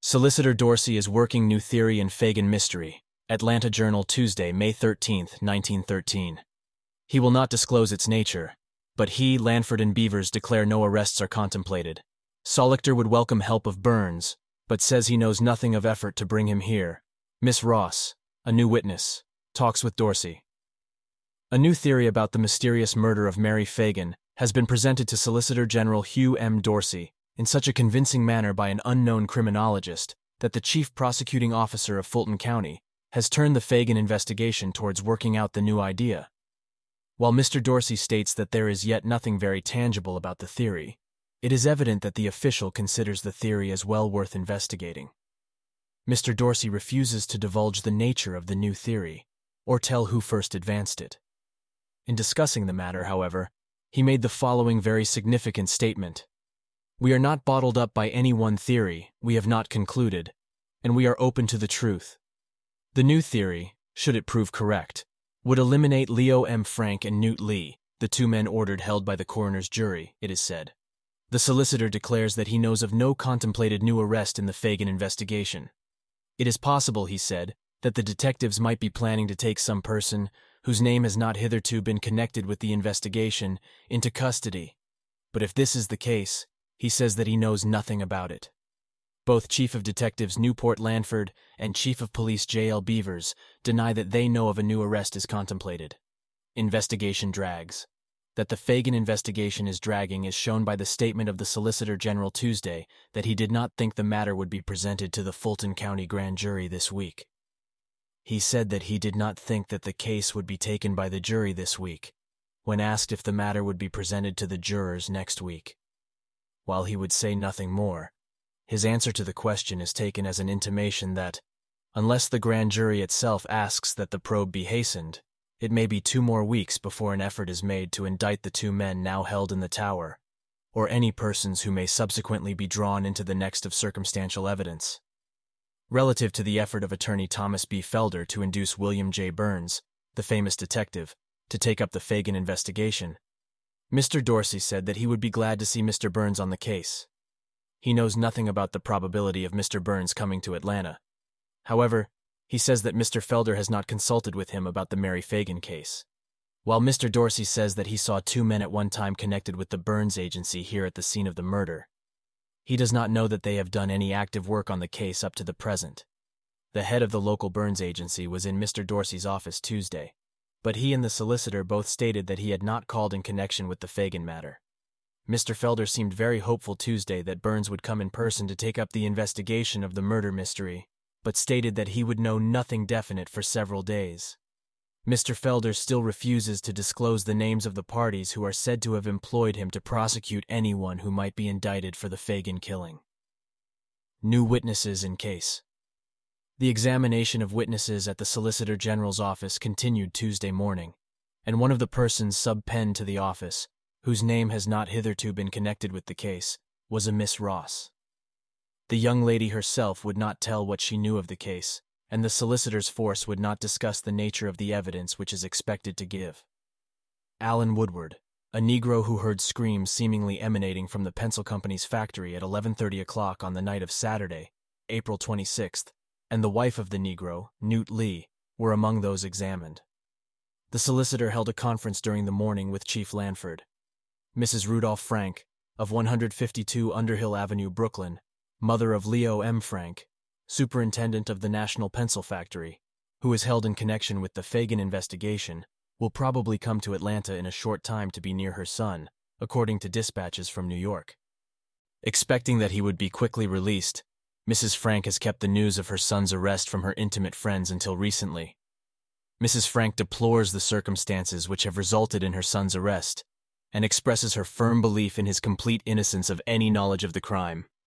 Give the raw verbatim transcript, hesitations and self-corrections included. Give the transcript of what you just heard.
Solicitor Dorsey is working new theory in Fagan mystery. Atlanta Journal, Tuesday, May thirteenth, nineteen thirteen. He will not disclose its nature, but he, Lanford, and Beavers declare no arrests are contemplated. Sollictor would welcome help of Burns, but says he knows nothing of effort to bring him here. Miss Ross, a new witness, talks with Dorsey. A new theory about the mysterious murder of Mary Fagan has been presented to Solicitor General Hugh M. Dorsey in such a convincing manner by an unknown criminologist that the chief prosecuting officer of Fulton County has turned the Fagan investigation towards working out the new idea. While Mister Dorsey states that there is yet nothing very tangible about the theory, it is evident that the official considers the theory as well worth investigating. Mister Dorsey refuses to divulge the nature of the new theory, or tell who first advanced it. In discussing the matter, however, he made the following very significant statement. "We are not bottled up by any one theory, we have not concluded, and we are open to the truth. The new theory, should it prove correct, would eliminate Leo M. Frank and Newt Lee, the two men ordered held by the coroner's jury," it is said. The solicitor declares that he knows of no contemplated new arrest in the Fagan investigation. It is possible, he said, that the detectives might be planning to take some person, whose name has not hitherto been connected with the investigation, into custody. But if this is the case, he says that he knows nothing about it. Both Chief of Detectives Newport Lanford and Chief of Police J L Beavers deny that they know of a new arrest is contemplated. Investigation drags. That the Fagan investigation is dragging is shown by the statement of the Solicitor General Tuesday that he did not think the matter would be presented to the Fulton County Grand Jury this week. He said that he did not think that the case would be taken by the jury this week, when asked if the matter would be presented to the jurors next week. While he would say nothing more, his answer to the question is taken as an intimation that, unless the grand jury itself asks that the probe be hastened, it may be two more weeks before an effort is made to indict the two men now held in the tower, or any persons who may subsequently be drawn into the next of circumstantial evidence. Relative to the effort of attorney Thomas B. Felder to induce William J. Burns, the famous detective, to take up the Fagan investigation, Mister Dorsey said that he would be glad to see Mister Burns on the case. He knows nothing about the probability of Mister Burns coming to Atlanta. However, he says that Mister Felder has not consulted with him about the Mary Fagan case. While Mister Dorsey says that he saw two men at one time connected with the Burns agency here at the scene of the murder, he does not know that they have done any active work on the case up to the present. The head of the local Burns agency was in Mister Dorsey's office Tuesday, but he and the solicitor both stated that he had not called in connection with the Fagan matter. Mister Felder seemed very hopeful Tuesday that Burns would come in person to take up the investigation of the murder mystery, but stated that he would know nothing definite for several days. Mister Felder still refuses to disclose the names of the parties who are said to have employed him to prosecute anyone who might be indicted for the Fagan killing. New witnesses in case. The examination of witnesses at the Solicitor General's office continued Tuesday morning, and one of the persons sub-penned to the office, whose name has not hitherto been connected with the case, was a Miss Ross. The young lady herself would not tell what she knew of the case, and the solicitor's force would not discuss the nature of the evidence which is expected to give. Alan Woodward, a Negro who heard screams seemingly emanating from the pencil company's factory at eleven thirty o'clock on the night of Saturday, April twenty-sixth, and the wife of the Negro, Newt Lee, were among those examined. The solicitor held a conference during the morning with Chief Lanford. Missus Rudolph Frank, of one fifty-two Underhill Avenue, Brooklyn, mother of Leo M. Frank, superintendent of the National Pencil Factory, who is held in connection with the Fagan investigation, will probably come to Atlanta in a short time to be near her son, according to dispatches from New York. Expecting that he would be quickly released, Missus Frank has kept the news of her son's arrest from her intimate friends until recently. Missus Frank deplores the circumstances which have resulted in her son's arrest, and expresses her firm belief in his complete innocence of any knowledge of the crime.